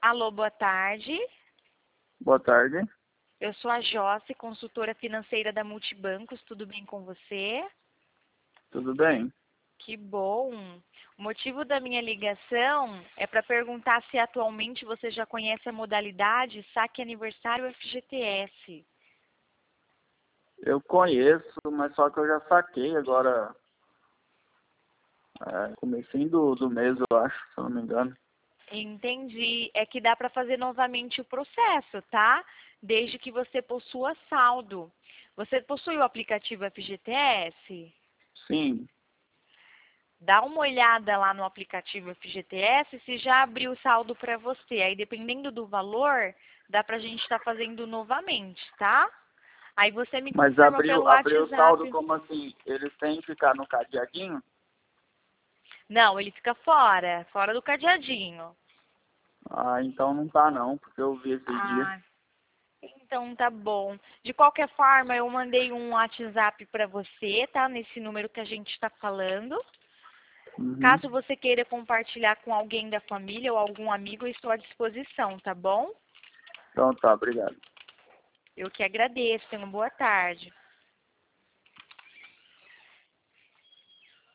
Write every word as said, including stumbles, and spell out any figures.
Alô, boa tarde. Boa tarde. Eu sou a Josse, consultora financeira da Multibancos. Tudo bem com você? Tudo bem? Que bom. O motivo da minha ligação é para perguntar se atualmente você já conhece a modalidade Saque Aniversário F G T S. Eu conheço, mas só que eu já saquei agora, é, comecinho do, do mês, eu acho, se eu não me engano. Entendi. É que dá para fazer novamente o processo, tá? Desde que você possua saldo. Você possui o aplicativo F G T S? Sim, Dá uma olhada lá no aplicativo F G T S se já abriu o saldo para você. Aí, dependendo do valor, dá para a gente estar fazendo novamente, tá? Aí você me mas confirma pelo abriu, abriu o saldo WhatsApp. como assim? Eles têm que ficar no cadeadinho? Não, ele fica fora, fora do cadeadinho. Ah, então não tá não, porque eu vi esse dia. Ah, então tá bom. De qualquer forma, eu mandei um WhatsApp para você, tá? Nesse número que a gente está falando. Uhum. Caso você queira compartilhar com alguém da família ou algum amigo, eu estou à disposição, tá bom? Então tá, obrigado. Eu que agradeço. Tenha uma boa tarde.